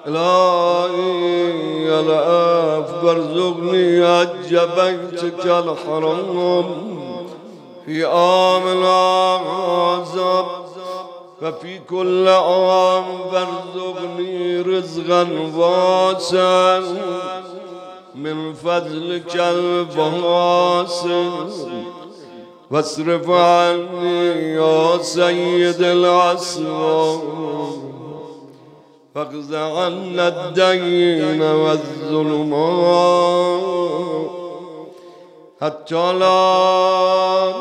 إلهي يا الأف وارزقني حج بيتك الحرام في عام الأعظم وفي كل عام وارزقني رزقا واسعا من فضلك الواسع واصرف عني يا سيد الأسرار فاقض عنا الدين والظلمات حتى لا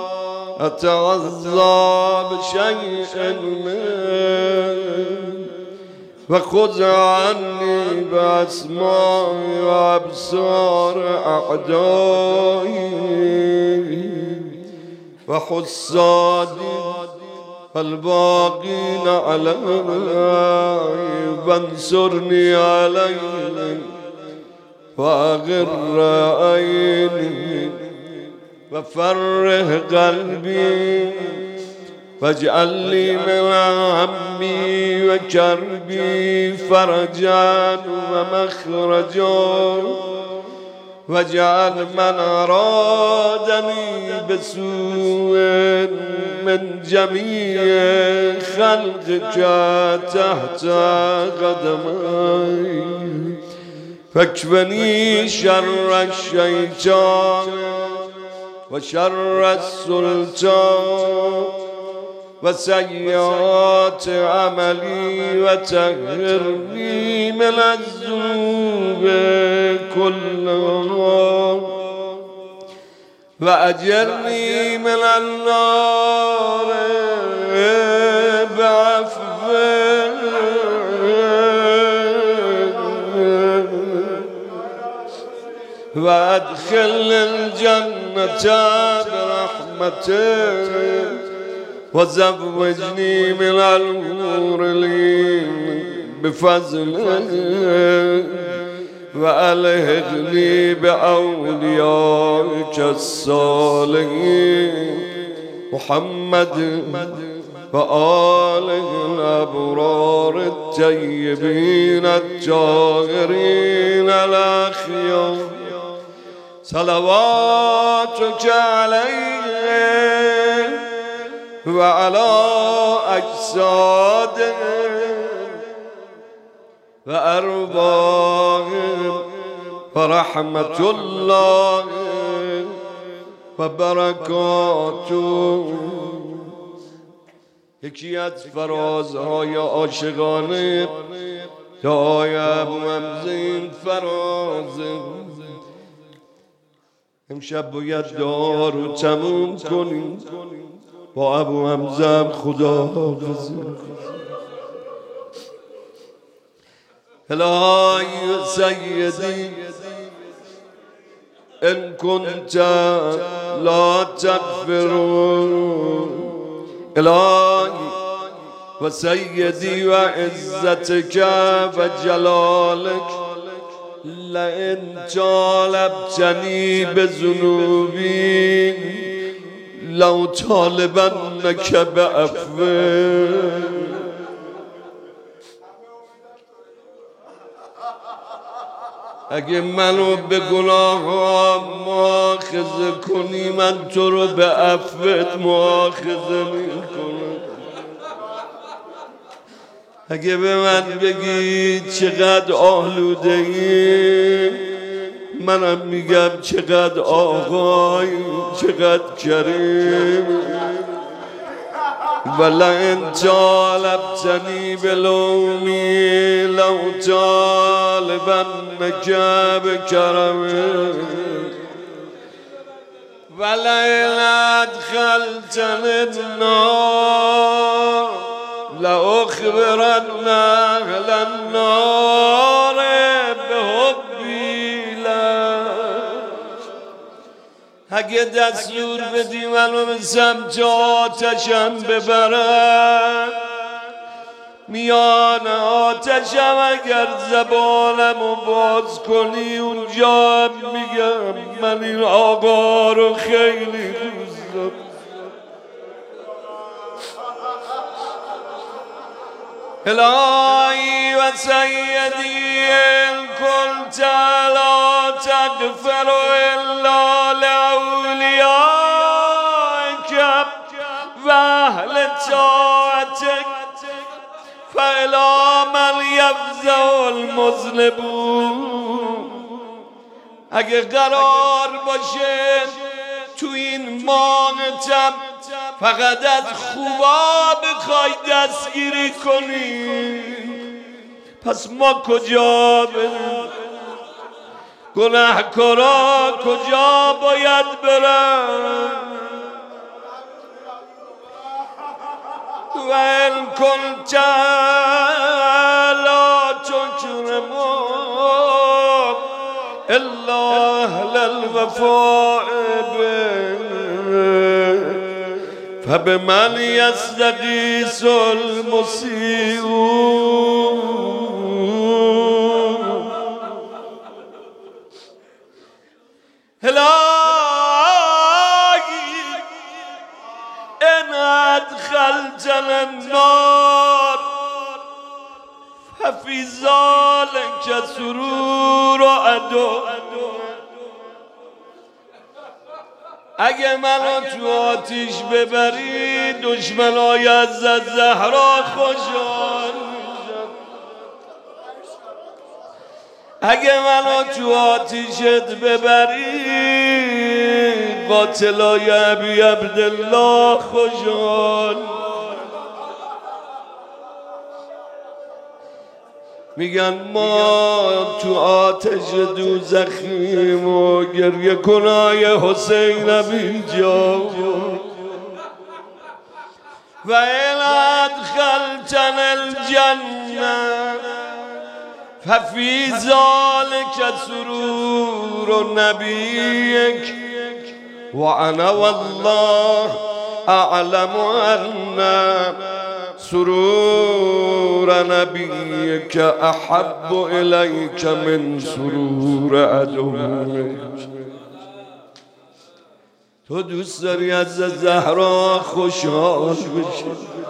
أتعذى بشيء منه وخذ عني بأسماء وأبصار أعدائي وحسادي الباقين علي وانصرني عليهم وأغر عيني وفرح قلبي واجعل لي من همي وكربي فرجا ومخرجا واجعل من أرادني بسوء من جميع خلقك تحت قدمي فاكفني شر الشيطان وشر السلطان وسيئات عملي وطهرني من الذنوب كلها وأجرني من النار بعفوك وأدخل الجنة برحمتك وزوجني من الحور العين بفضلك وألحقني بأوليائك الصالحين محمد وآله الأبرار الطيبين الطاهرين الأخيار صلواتك عليهم وعلى أجسادهم وأرواحهم ورحمة الله وبركاته. یکی از فرازهای عاشقانه دعای ابو حمزه این فرازه امشب باید دعا رو تموم کنیم با ابو حمزه هم خداحافظی. الهی سیدی ان كنت لا تغفر الهی و سیدی و عزتک و جلالک لئن طالبتنی بذنوبی لو طالبنک بعفوک. اگه منو به گناهام مؤاخذه کنی من تو رو به عفوت مؤاخذه میکنم. اگه به من بگی چقدر آلوده ای منم میگم چقدر آقای چقدر کریم. ولئن طالبتنی بلومی لو طالبنک بکرمک ولئن ادخلتنی النار لأخبرن اهل النار بحبی لک. اگه دستور بدی منو به سمت آتشم ببرم میان آتشم اگر زبانمو باز کنی اونجا میگم من این آقا رو خیلی دوست دارم. الهی و يا سيدي إن كنت لا تغفر إلا لأوليائك وأهل طاعتك فإلى من يفزع المذنبون. اگه قرار باشه تو این مانتم فقط از خوبا بخوای دستگیری کنی، پس ما کجا بریم؟ گناهکارا کجا باید برن؟ و این کنت لا تکرم الا اهل الوفاء فبمن يستغيث المسيء. إلهي إن أدخلتنا النار ففي ذلك سرور عدو. اگه منو تو آتیش ببری دشمنای از زهرا خوشحال میشن. اگه منو تو آتیشت ببری قاتلای ابی عبدالله خوشحال. میگن ما تو آتش دوزخیم و گریه کنای حسینم اینجا و این ادخلتن الجنه ففی ذلک سرور نبیک و انا والله اعلم ان سرور نبیک احب الیک من سرور عدوک. تو دوست داری از زهرا خوشحال بشی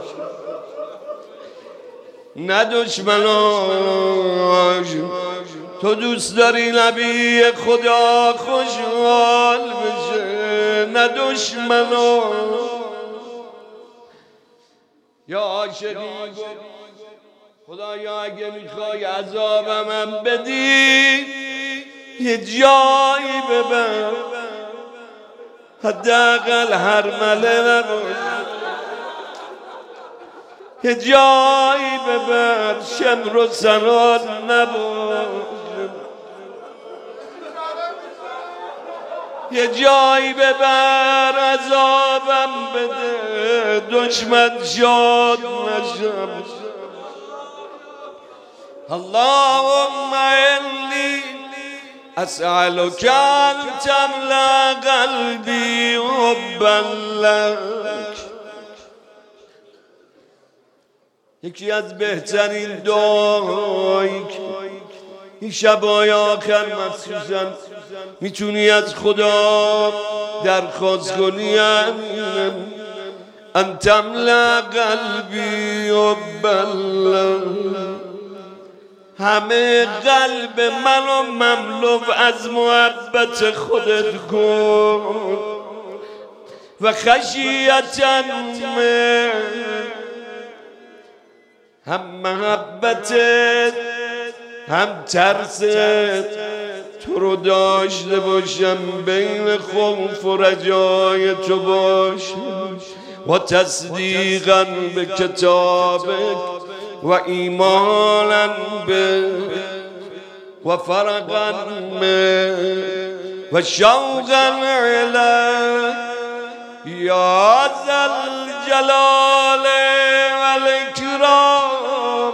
نه دشمناش. تو دوست داری نبی خدا خوشحال بشه نه دشمناش. یا عاشقی گفت خدایا اگه میخوای عذابم بدی یه جایی ببر حداقل هرمله نباشه، یه جایی ببر شمر و سنان نباشه، یه جایی ببر عذابم بده دشمن شاد نشم. اللهم انی اسألك ان تملأ قلبی حبا لک. یکی از بهترین دعایی که این شبای آخر مخصوصا میتونی از خدا درخواست کنی ان تملأ قلبی حبا لک. همه قلب منو مملو از محبت خودت کن و خشیتاً هم محبتت هم ترست تو رو داشته باشم، بین خوف و رجای تو باشم و تصدیقاً به کتابت و ایمانا به و فرقا و شوقا الی یا ذا الجلال والاکرام.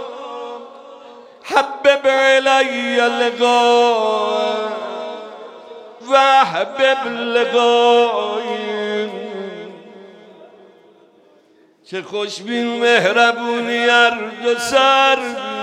حبب الی لقاء و حبب لقائی. چه خوشبین مهربونی هر دو سر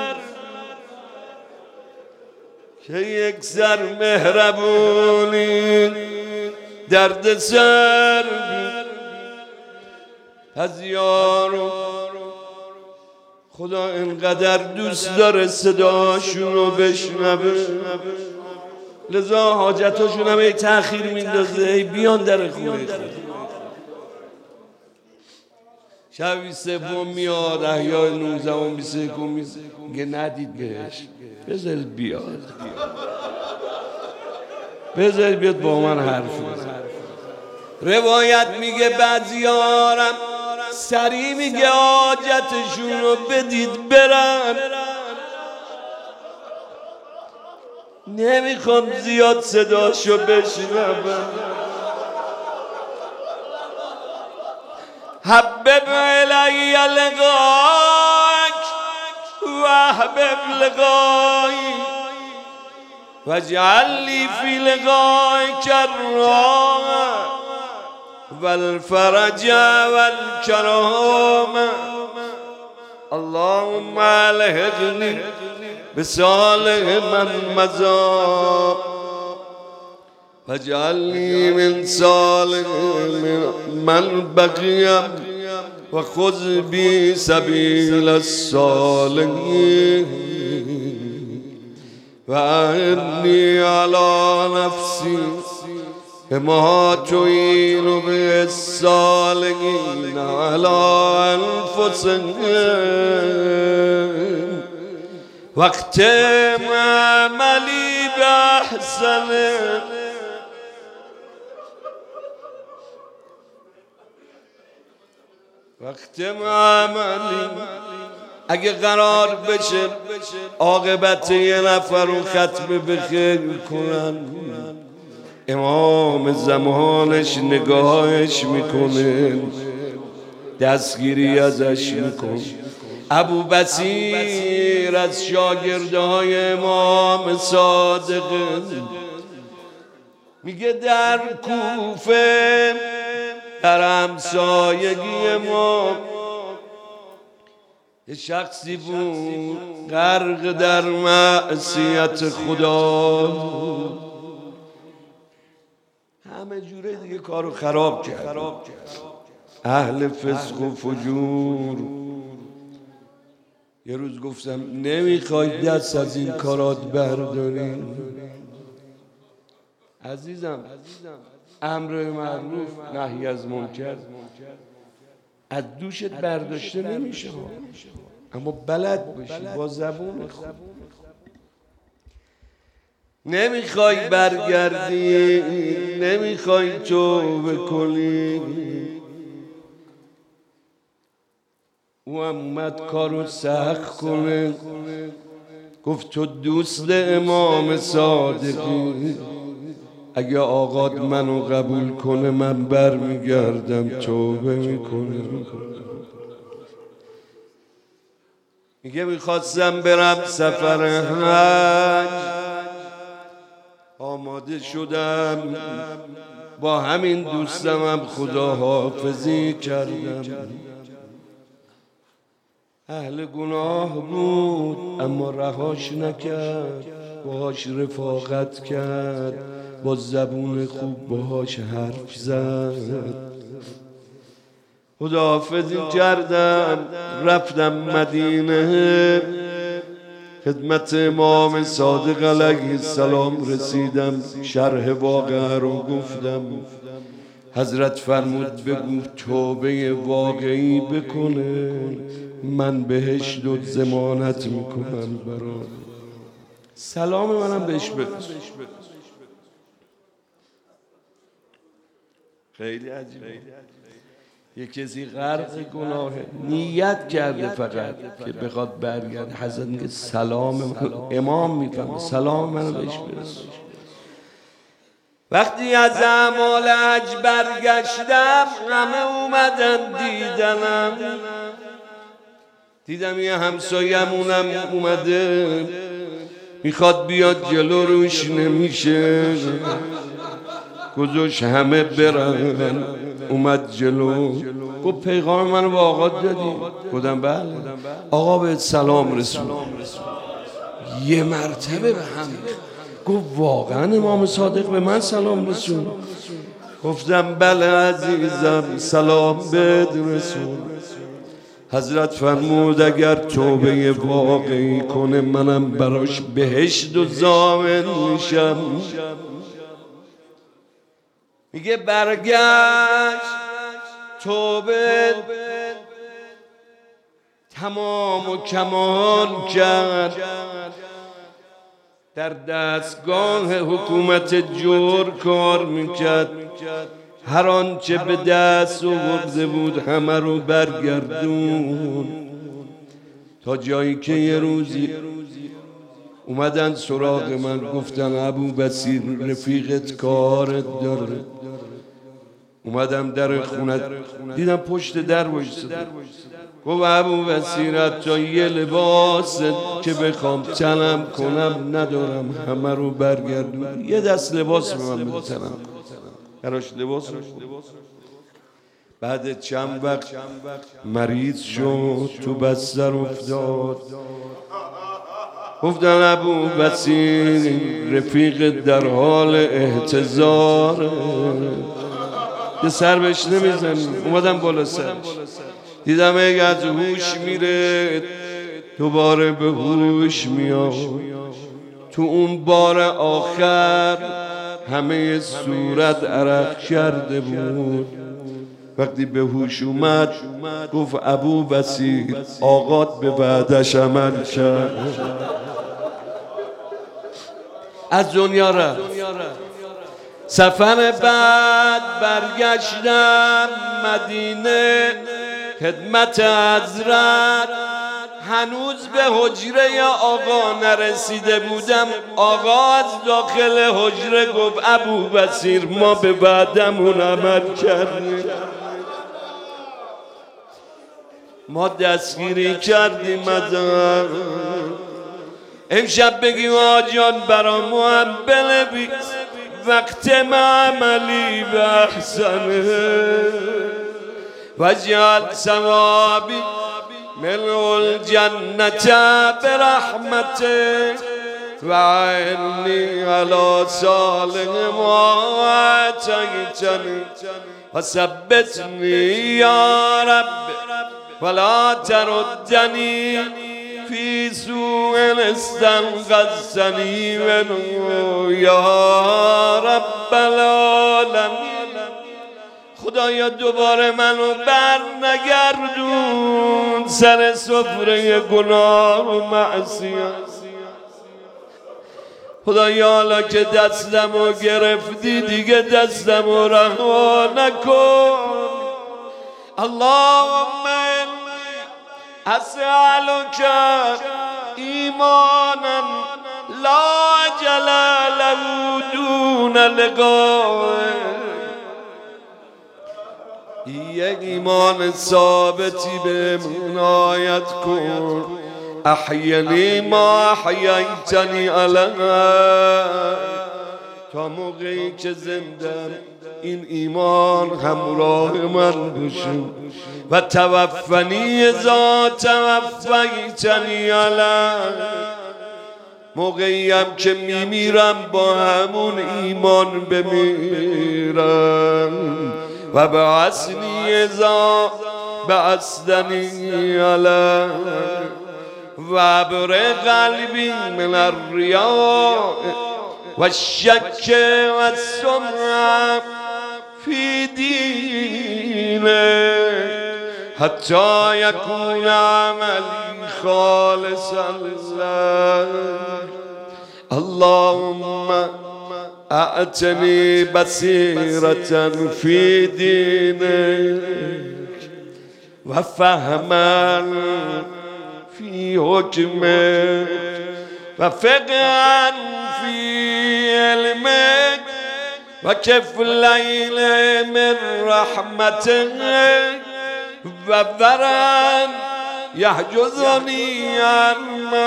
که یک سر مهربونی درد سر از یار و خدا اینقدر دوست داره صداشون رو بشنوه، لذا حاجتاشون هم تأخیر میندازه بیان در خونه. شب سوم میاد احیای 19 و 21 میگه ندید بهش، بذارید بیاد، بذارید بیاد با من حرف بزنه. روایت میگه بعضیارم سری میگه حاجتشون رو بدید برم، نمیخوام زیاد صداشو بشنوم. حبب الی لقاک و احبب لقایی واجعل لی فی لقایک الراحة والفرج والكرامة. اللهم الحقني بصالح من مضى واجعلني من صالح من بقي وخذ بي سبيل الصالحين وأعني على نفسي بما تعين به الصالحين على أنفسهم واختم عملي بأحسن. واختم عملی. اگه قرار بشه عاقبت یه نفر رو ختم به خیر کنن، امام زمانش نگاهش میکنه، دستگیری ازش میکنه. ابو بصیر از شاگردهای امام صادق میگه در کوفه در همسایگی ما یه شخصی بود غرق در معصیت خدا، همه جوره دیگه کارو خراب کرد، اهل فسق و فجور. یه روز گفتم نمیخوای دست از این کارات برداری عزیزم، امر معروف نهی از منکر از دوشت برداشته نمیشه، اما بلد باشی با زبون خوب. نمیخوای برگردی، نمیخوای توبه کنی. او اومد کارو سخت کنه، گفت تو دوست امام صادقی، اگه آقات منو قبول کنه من برمیگردم توبه میکنم. میگه میخواستم برم سفر حج، آماده شدم، با همین دوستم هم خداحافظی کردم. اهل گناه بود اما رهاش نکرد، باهاش رفاقت کرد، با زبون خوب باهاش حرف زد. خداحافظی کردم، رفتم مدینه، خدمت امام صادق علیه السلام رسیدم، شرح واقعه رو گفتم. حضرت فرمود بگو توبه واقعی بکنه، من بهش ضمانت میکنم برات. سلام منم بهش برس. خیلی عجیبه، یه کسی غرق گناه نیت کرده فقط که بخواد برگرد، حضرت میگه سلام من، امام میفهمه سلام منو بهش برس. وقتی از اعمال حج برگشتم همه اومدن دیدم یه همسایه‌مونم اومده میخواد بیاد جلو، روش نمیشه، گذاشت همه برن، اومد جلو، گفت پیغام منو با آقا دادی؟ گفتم بله. آقا بهت سلام رسول. یه مرتبه به هم گفت واقعا امام صادق به من سلام رسول؟ گفتم بله عزیزم، سلام بهت رسول. حضرت فرمود اگر توبه واقعی کنه منم براش بهشت و ضامن میشم. میگه برگشت توبه تمام و کمال کرد، در دستگاه حکومت جور کار میکرد، هر آنچه به دست آورده بود همه رو برگردون، تا جایی که یه روزی اومدن سراغ من گفتن ابوبصیر رفیقت کارت داره. اومدم در خونت دیدم پشت در وایساده، گفت ابوبصیر حتی یه لباس که بخوام تنم کنم ندارم، همه رو برگردون، یه دست لباس به من بده تنم براش لباس. بعد چند وقت مریض شد، تو بستر افتاد، گفتن ابوبصیر رفیق در حال احتضار، یه سر بهش نمیزنی. اومدم بالا سرش، دیدم اگه از هوش میره دوباره به هوش میاد. تو اون بار آخر همه صورت عرق کرده بود. وقتی به هوش اومد گفت ابوبصیر آقات به وعدش عمل کرد، از دنیا رفت. سفر بعد برگشتم مدینه خدمت حضرت، هنوز به حجره آقا نرسیده بودم. آقا از داخل حجره گفت ابوبصیر ما به وعدمون عمل کردیم، ما دستگیری کردیم ازم. امشب بگی آجان برامو هم بنویس وقت معملی بحسنه، وجعل ثوابی ملء الجنة برحمتك وعني على صالح ما آتيتني وثبتني يا رب ولا تردني في سوء استنقذتني منه يا رب العالمين. خدایا دوباره منو بر نگردون سر سفره گناه و معصیت. خدایا حالا که دستمو گرفتی دیگه دستمو رها نکن. اللهم اسألك ایمانا لا جلال دون لقائك، یک ایمان ثابتی به عنایت کن. احیانی ما احییتنی علیه، تا موقعی که زندم این ایمان همراه من بشه. و توفنی اذا توفیتنی علیه، موقعی هم که میمیرم با همون ایمان بمیرم. و بعثنی اذا بعثتنی علیه، و ابر قلبی من الریاء و الشک و السمع فی دینه حتی یکون عملی خالصا لک. اللهم اعطنی بصیرة فی دینک و فهما فی حکمک و فقها فی علمک و کفلین من رحمتک و ورعا یحجزنی عن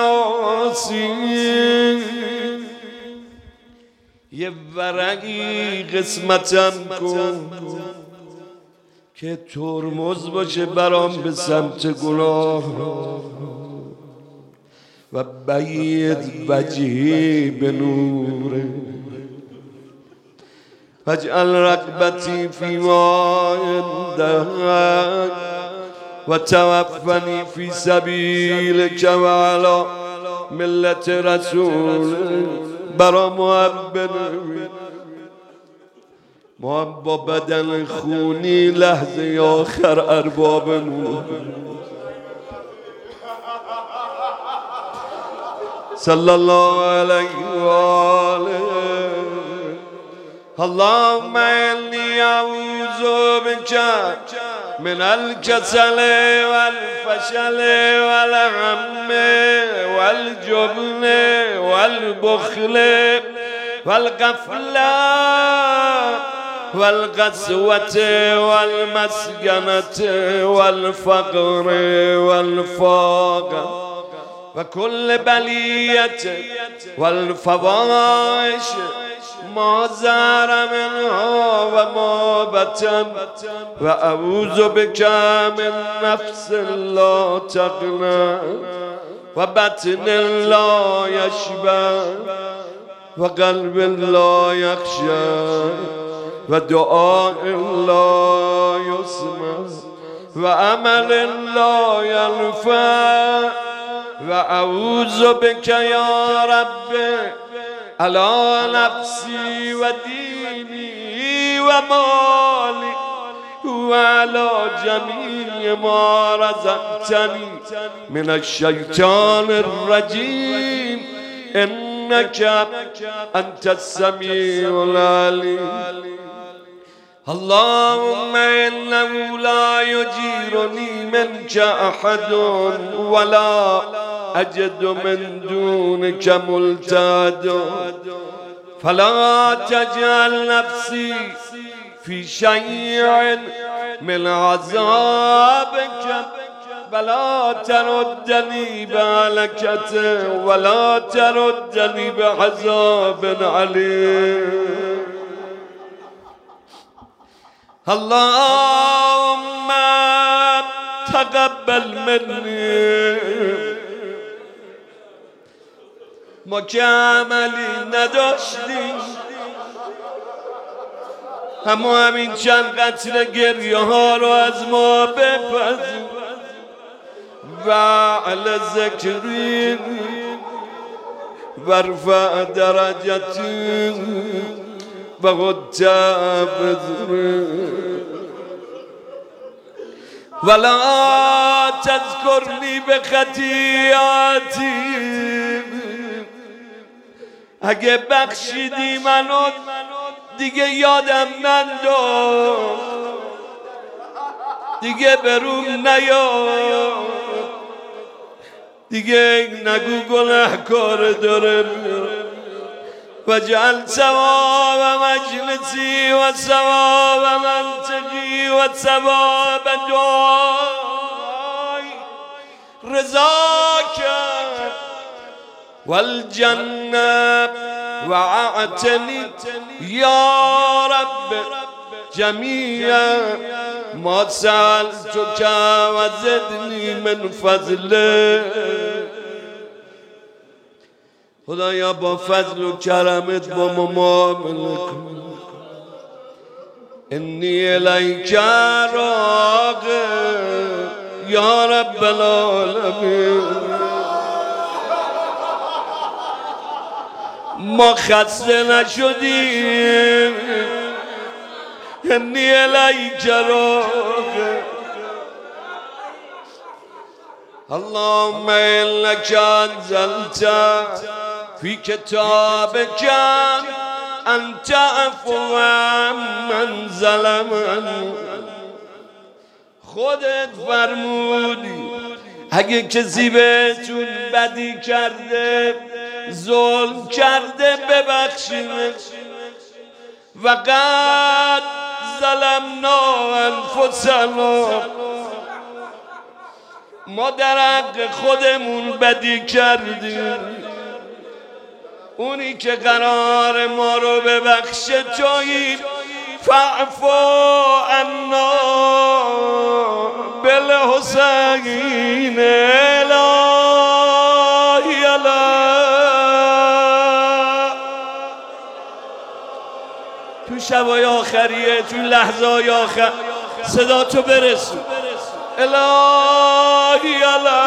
معاصیک. یه ورقی قسمتم کن که ترمز باشه برام به سمت گناه، و بید وجهی به نوره، واجعل رغبتی فی ما عندک و توفنی فی سبیلک و علی ملت رسول. برا محبت ما با بدن خونی لحظه آخر اربابمون صلی الله علیه و آله. اللهم انی اعوذ بک من الکسل والفشل والهم والجبن والبخل والغفلة والقسوة والمسكنة والفقر والفاقة وكل بلية والفواحش ما ظهر منها وما بطن. وأعوذ بك من نفس لا تغنى وبطن لا يشبع وقلب لا يخشى ودعاء لا يسمع وعمل لا ينفع. وأعوذ بك يا رب على نفسي وديني ومالي وعلى جميع ما رزقتني من الشيطان الرجيم إنك أنت السميع العليم. اللهم إنه لا يجيرني منك أحد ولا أجد من دونك ملتحدا فلا تجعل نفسي في شيء من عذابك ولا تردني بهلكة ولا تردني بعذاب عليم. اللهم تقبل مني. ما که عملی نداشتیم اما همین چند قطره گریه ها رو از ما بپذیر. و علی ذکری ورفع درجتی و قد ولا تذکرنی بخطیاتی. اگه بخشیدی منو دیگه یادم ننداز، دیگه برون نیار، دیگه نگو گناهکار داره. وجعل ثواب مجلسی و ثواب منطقی و ثواب دعای رضاک والجنة وأعتني يا رب جميع ما سألتك وزدني من فضلك. خدایا با فضل و کرمت با ما معامله کن. انی الیک راغب یا رب العالمین. ما خسته نشدیم. انی الیک راغب. اللهم انک انزلت فی کتابک ان تعفو من ظلمنی. خودت فرمودی اگه کسی بهتون بدی کرده ظلم کرده ببخشید. وقد ظلمنا انفسنا. ما در حق خودمون بدی کردیم. اونی که قرار ما رو ببخشه تویی. فاعفو عنا بالحسین الهی الله. تو شبای آخریه، تو لحظه های آخر صدا تو برسون. الهی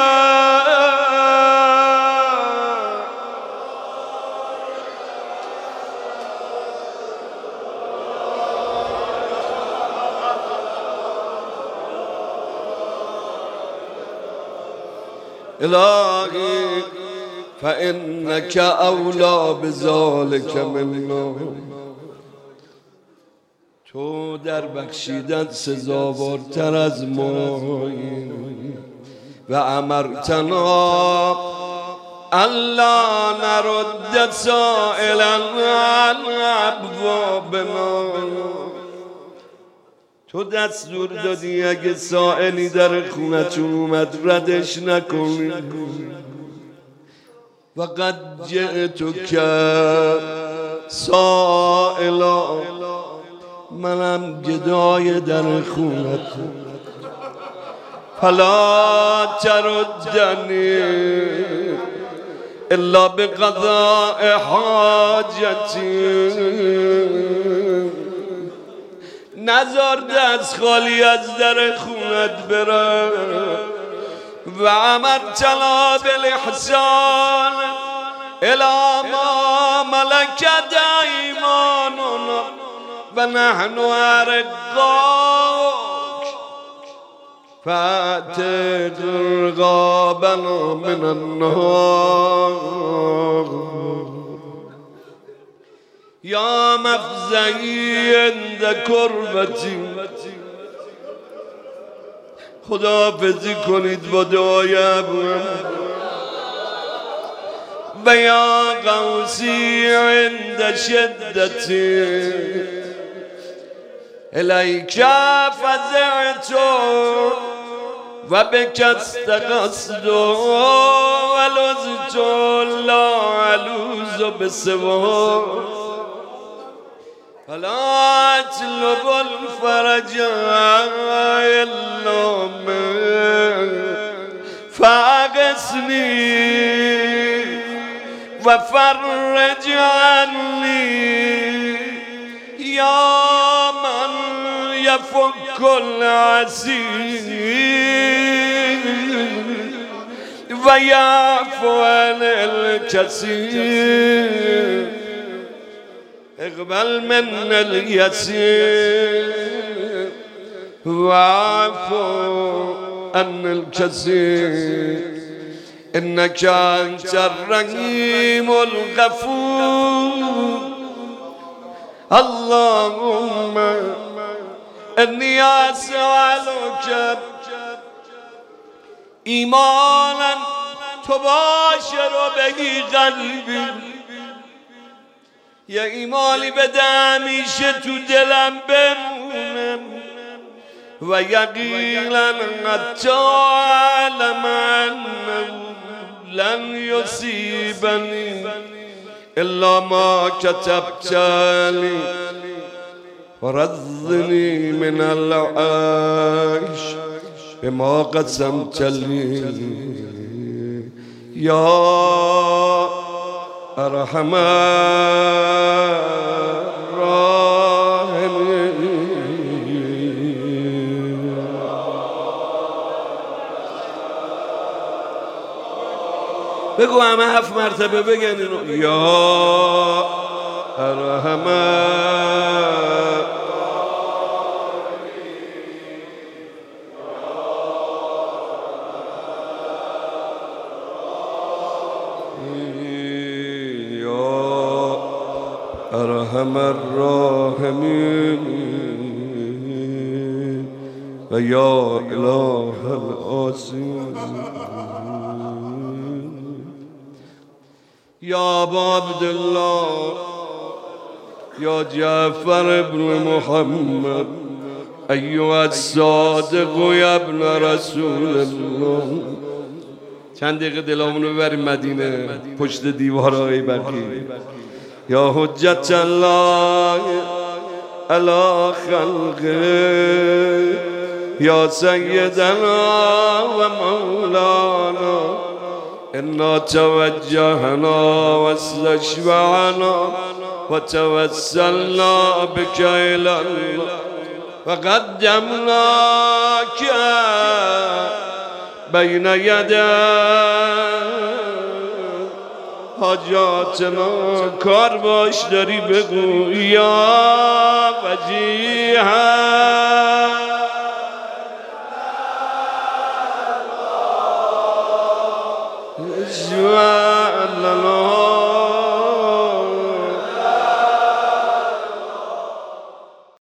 الهی فإنك أولى بذلك منا. تو در بخشیدن سزاوارتر از مایی و امرتنا الا نرد سائلا عن ابوابنا. تو دستور دادی اگه سائلی در خونتون اومد ردش نکنی. و قد جئتک سائلا، منم گدای در خونت، فلا تردنی الا بقضاء حاجتی. نذار دست خالی از در خونت برم. و امرتنا بالاحسان الی ما ملکت ایماننا و نحن ارقاک فاعتق رقابنا من النار. یا مفزعی عند کربتی، خداحافظی کنید با دعای ابوام. و یا غوثی عند شدتی الیک فزعت و بک استغثت و لذت لا الوذ بسواک. فلا اطلب الفرج الا منک فاغثنی و فرج عنی یا من یفک العسیر و یعفو عن الکثیر. اقبل من اليسير واعفو عن الكثير انك انت الرحيم الغفور. اللهم اني اسالك ایمانا تباشر به قلبی، یه ایمانی بده همیشه تو دلم بمونم. و یقینا حتی علم انه لن یصیبنی الا ما کتبت لی ورضنی من العیش بما قسمت لی یا ارحم الراحمین. بگو همه 7 مرتبه بگن اینو. یا ارحم ارحم الراحمین و یا اله العاصین. یا ابا عبدالله یا جعفر ابن محمد ایها الصادق یا ابن رسول الله. چند دقیقه دلامونو ببریم مدینه پشت دیوارهای بقیع. یا حجت الله علی خلقه یا سیدنا و مولانا انا توجهنا و استشفعنا و توسلنا بك الى الله و قدمناک بین یدی حاجاتنا کار باش داری بگو یا وجیها اجعل لنا